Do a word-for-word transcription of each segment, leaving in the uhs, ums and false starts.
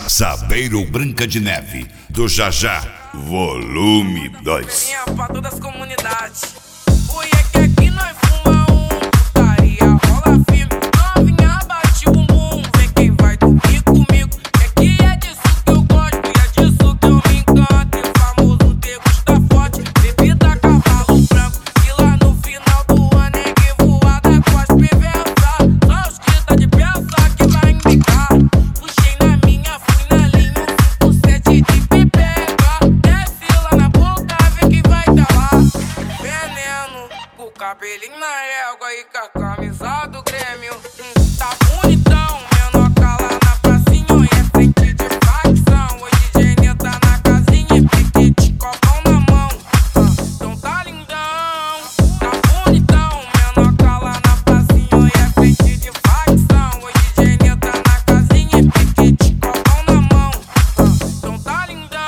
Sabeiro Branca de Neve, do Jajá, volume dois. Pra todas as comunidades. Oi, é que aqui nós fuma um, putaria rola firme. Novinha bate o bumbum, vem quem vai dormir comigo. É que é disso que eu gosto e é disso que eu me encanto. E o famoso degusta forte, bebida cavalo branco. E lá no final do ano é que voada cospe versa. Só os que tá de peça que vai indicar. Puxei na minha, fui na linha, cinco sete de pipega. Desce lá na boca, vê que vai tá lá. Veneno, com o cabelinho na régua e com a camisa do Grêmio. Hum, tá bonitão, menor cala na pracinha e é frente de facção. Hoje D J tá na casinha e piquete, copão na mão. Ah, então tá lindão, tá bonitão, menor cala na pracinha e é frente de facção. Hoje D J tá na casinha e piquete, copão na mão. Ah, então tá lindão.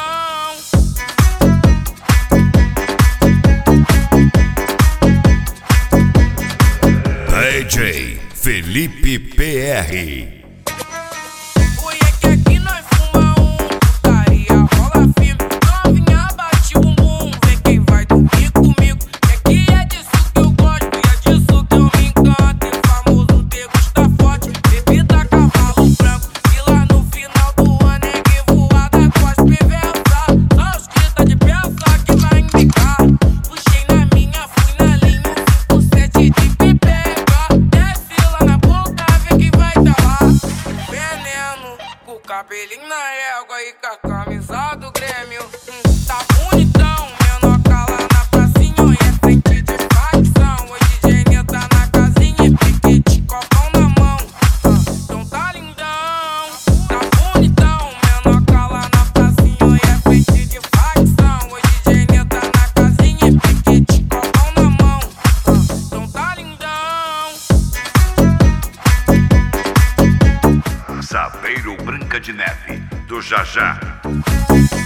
D J Felipe P R. Oi, é que aqui nós fuma um, putaria rola firme. Novinha bate o bumbum, vem quem vai dormir comigo. É que é disso que eu gosto e é disso que eu me encanto. E o famoso degusta forte, bebida cavalo branco. E lá no final do ano é que voada cospe versa. Só os que tá de peça que vai indicar. Puxei na minha, fui na linha, cinco sete de pipega. Desce lá na boca, vê que vai tá lá. Veneno, com o cabelinho na régua e com a camisa do Grêmio. Hum, tá bonitão, menor cala na pracinha e é frente de facção. Hoje D J tá na casinha e piquete, copão na mão. Ah, então tá lindão, tá bonitão, menor cala na pracinha e é frente de facção. Hoje D J tá na casinha e piquete, copão na mão. Ah, então tá lindão. Sabeiro Branca de Neve, do Jajá.